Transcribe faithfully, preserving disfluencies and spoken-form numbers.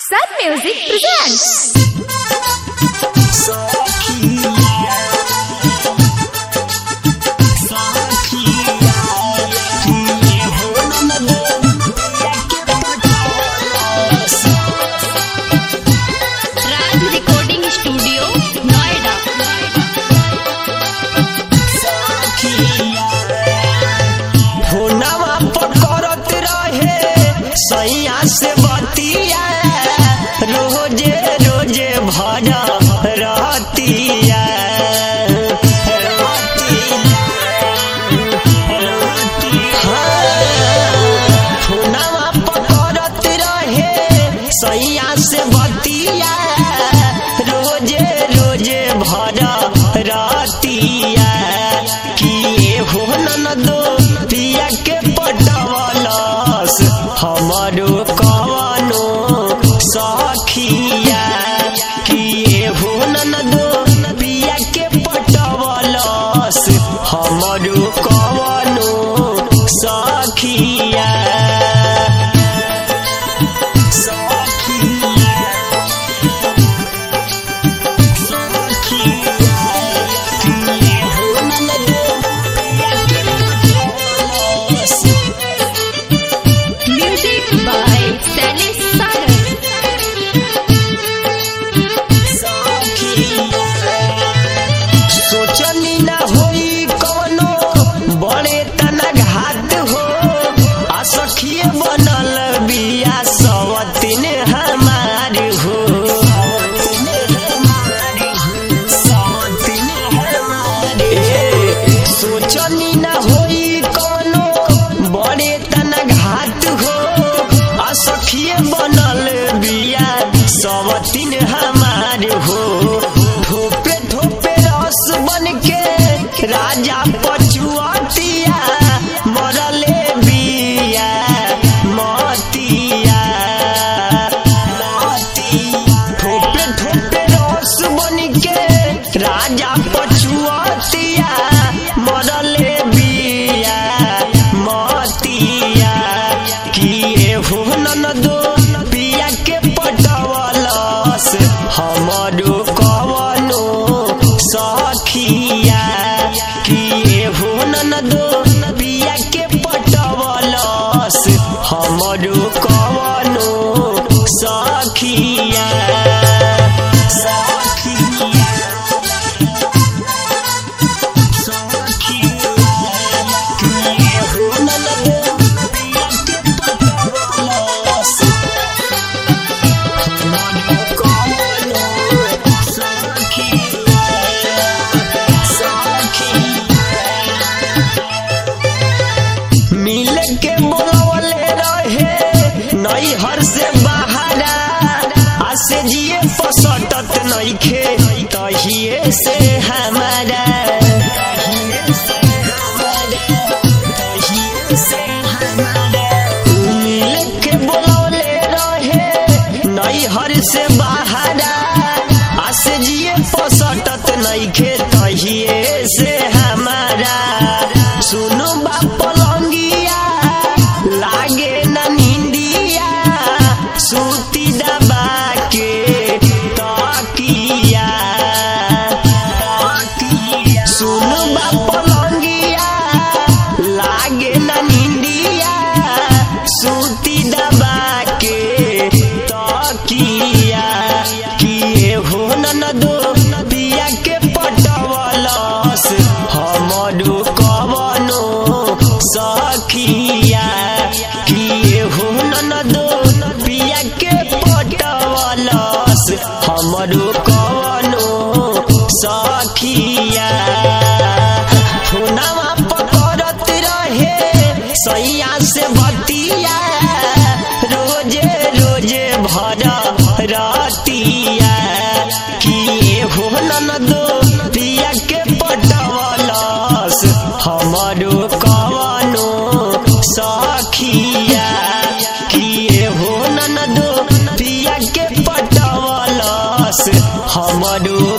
Sun Music presents. सैया से बतिया रोजे रोजे भरा रहतिया फोनवा पकड़त रहे सैया से बतिया रोजे रोजे भरा रहतिया कि हो ननदो पिया के पटवलस हमारो कवनो सखिया कि हो ननदो पिया के पटवलस हमारो कवनो सखिया सवतीन हमार हो ठोपे ठोपे रस बन के राजा पचुआतिया मरले बिया मतिया ठोपे ठोपे रस बन के राजा पचुआतिया मरले बिया मतिया कि हो ननदो पिया के हमारो कवनो सखिया कि हो ननदो पिया के पटवलस हमारो कवनो सखिया हर से बहारा आसे जिए पसटत नइखे तहिए से हमारा मिल के बोलौले रहे नई हर से बहारा आसे जिए पसटत नइखे तहिए से हमारा सुनो बाप लंगिया लागे ना सूती दबा के तकिया सुन बाप लंगिया लागे ना निंदिया सूती दबा के तकिया कि हो ननदो पिया के पटवलस हमारो कवनो सखिया कि हो ननदो हमारो कवनो सखिया फोनवा पकड़त रहे सैया से बतिया रोजे रोजे भरा रहतिया कि हो ननदो पिया के पटवलस हमारो कवनो सखिया कि हो ननदो पिया के पटवलस हमारो